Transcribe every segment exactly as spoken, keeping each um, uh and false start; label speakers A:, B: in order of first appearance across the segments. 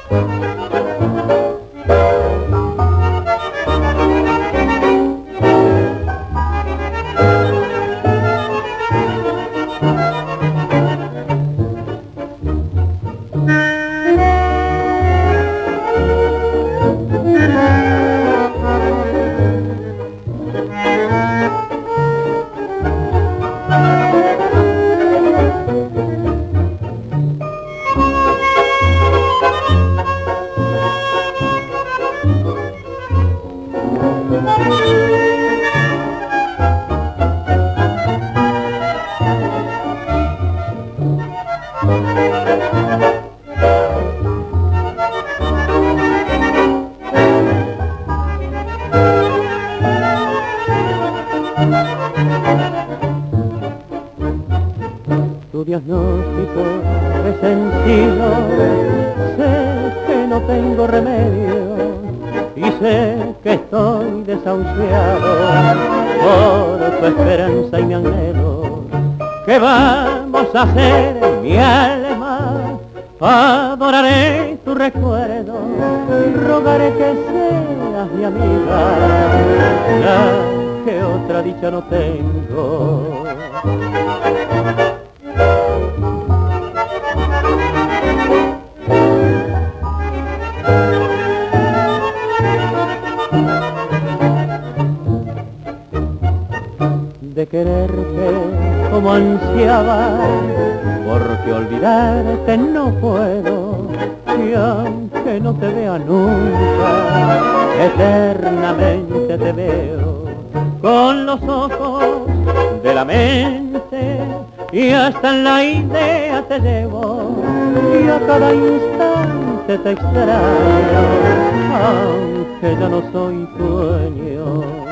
A: Tu diagnóstico es sencillo, sé que no tengo remedio y sé que estoy desahuciado por tu esperanza y mi anhelo. ¿Qué vamos a hacer, mi alma? Adoraré tu recuerdo, rogaré que seas mi amiga, ya que otra dicha no tengo. De quererte como ansiaba, porque olvidarte no puedo, y aunque no te vea nunca, eternamente te veo, con los ojos de la mente, y hasta en la idea te llevo, y a cada instante te extraño, aunque ya no soy tu dueño.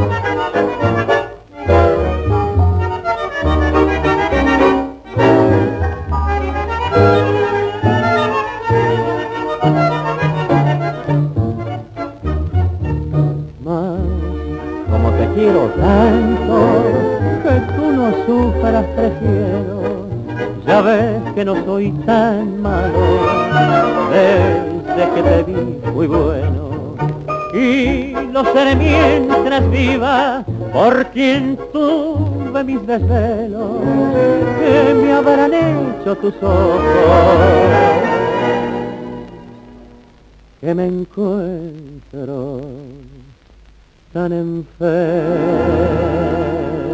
A: Como te quiero tanto, que tú no sufras prefiero, ya ves que no soy tan malo, desde que te vi muy bueno, y lo seré mientras viva, por quien tuve mis desvelos, que me habrán hecho tus ojos, que me encuentro tan enfermo.